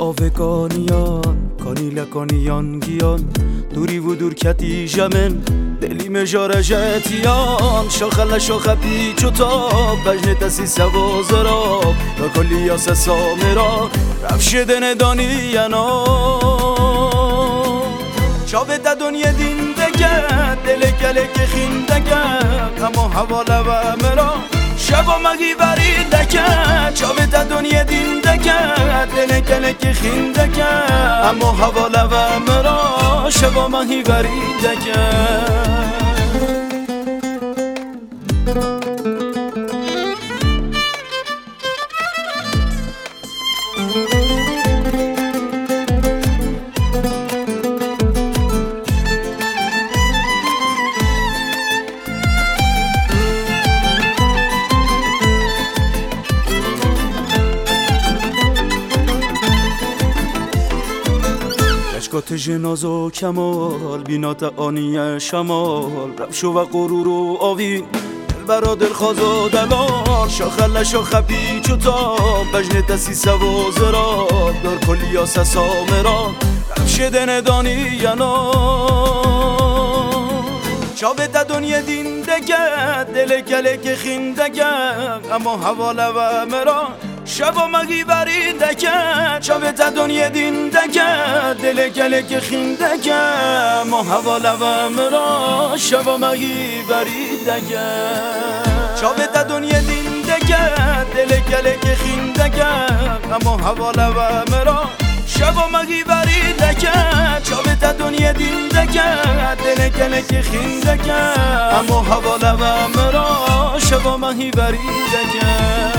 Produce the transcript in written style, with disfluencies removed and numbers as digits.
آوگانیان کانی لکانیان گیان دوری و دور کتی جمن دلی مجاره جتیان شاخل شاخه پیچ و تاب بجن تسی سوازرا و کلی یاس سامرا رفشدن دانیانا شابت دنیا دین دگه دل کلک خین دگه کما حواله و مرا شبا مگی بری دگه شابت دنیا دین دگه دل کلک خین دگه اما حواله و مرا شبا مگی بری دگه کت جناز و کمال بینات آنی شمال ربشو و غرور و آوی دل برا دل خواز و دلال شاخل شاخه پیچ و تاب بجن تسی سوازرا دار کلی آس سامرا ربشدن دانیانا شابت دنیا دین دگه دل کلک خین دگه اما حواله و مرا شبا مگی بری دگه شابت دنیا دین دگه دل کلک خین دگه اما حواله و مرا شبا مگی بری دگه شابت دنیا دین دگه دل کلک خین دگه اما حواله و مرا شبا مگی بری دگه شابت دنیا دین دگه دل کلک خین دگه اما حواله و مرا شبا مگی بری دگه